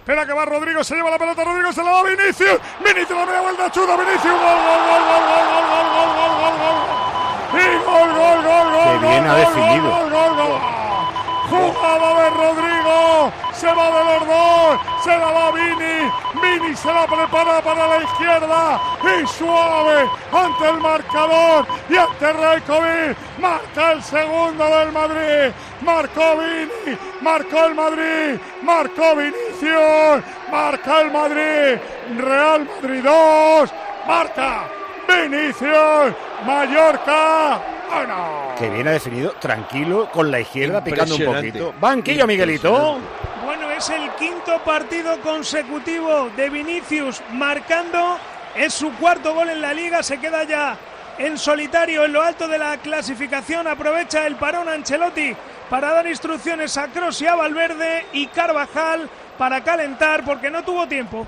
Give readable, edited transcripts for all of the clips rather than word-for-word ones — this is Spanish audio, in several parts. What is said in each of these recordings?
Espera que va Rodrigo, se lleva la pelota, Rodrigo se la da a Vinicius. Vinicius la media vuelta, chuta, Vinicius. Gol, gol, gol, gol, gol, gol, gol, gol, gol, gol, gol. Y gol, gol, gol, gol. Qué bien ha definido. Gol, gol, gol. Jugada de Rodrigo, se va de los dos, se la da Vini, Vini se la prepara para la izquierda y suave ante el marcador y ante Raikovic, marca el segundo del Madrid, marcó Vini, marcó el Madrid, marcó Vinicius, marca el Madrid, Real Madrid 2, marca Vinicius, Mallorca. ¡Oh, no! Que bien ha definido, tranquilo, con la izquierda, picando un poquito. Banquillo, Miguelito. Bueno, es el quinto partido consecutivo de Vinicius marcando. Es su cuarto gol en la Liga. Se queda ya en solitario en lo alto de la clasificación. Aprovecha el parón Ancelotti para dar instrucciones a Kroos y a Valverde y Carvajal para calentar porque no tuvo tiempo.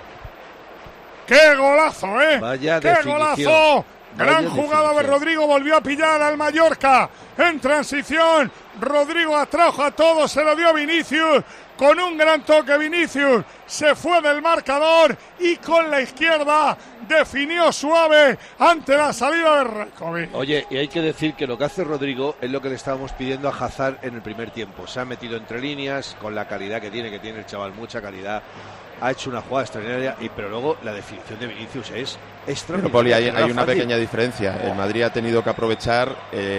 ¡Qué golazo, eh! Vaya ¡Qué definición! Golazo! Gran Vaya jugada de definición. Rodrigo, volvió a pillar al Mallorca en transición. Rodrigo atrajo a todos, se lo dio a Vinicius. Con un gran toque Vinicius se fue del marcador y con la izquierda definió suave ante la salida de Raikovic. Oye, y hay que decir que lo que hace Rodrigo es lo que le estábamos pidiendo a Hazard en el primer tiempo. Se ha metido entre líneas con la calidad que tiene el chaval, mucha calidad. Ha hecho una jugada extraordinaria, pero luego la definición de Vinicius es extraordinaria. Pero, Poli, hay una pequeña diferencia. El Madrid ha tenido que aprovechar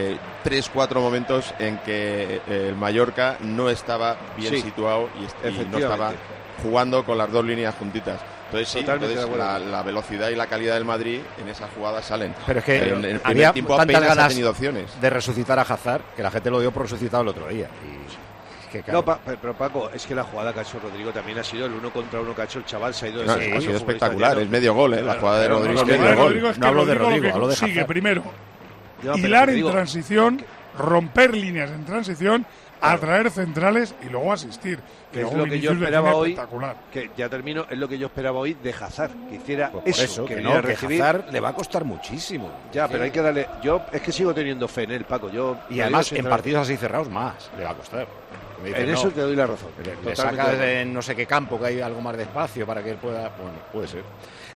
3-4 momentos en que el Mallorca no estaba bien situado y no estaba jugando con las dos líneas juntitas. Entonces sí, la velocidad y la calidad del Madrid en esas jugadas salen. Pero es que en el había primer tiempo tantas apenas ha ganas tenido opciones de resucitar a Hazard que la gente lo dio por resucitado el otro día. Que, claro. No, pero Paco, es que la jugada que ha hecho Rodrigo también ha sido el 1 contra 1 que ha hecho el chaval, se ha ido de ese ha sido espectacular, es medio gol, la jugada de Rodrigo es medio gol. Rodrigo, no hablo de Rodrigo, hablo de Hazard. Sigue primero, hilar en transición, romper líneas en transición, atraer centrales y luego asistir. Que es lo que yo esperaba hoy, que ya termino, es lo que yo esperaba hoy de Hazard, que hiciera eso, que no, que Hazard le va a costar muchísimo. Ya, pero hay que darle, yo es que sigo teniendo fe en él, Paco, y además en partidos así cerrados más le va a costar. Dice, en eso te doy la razón. Le sacas en no sé qué campo que hay algo más de espacio para que él pueda, bueno, puede ser.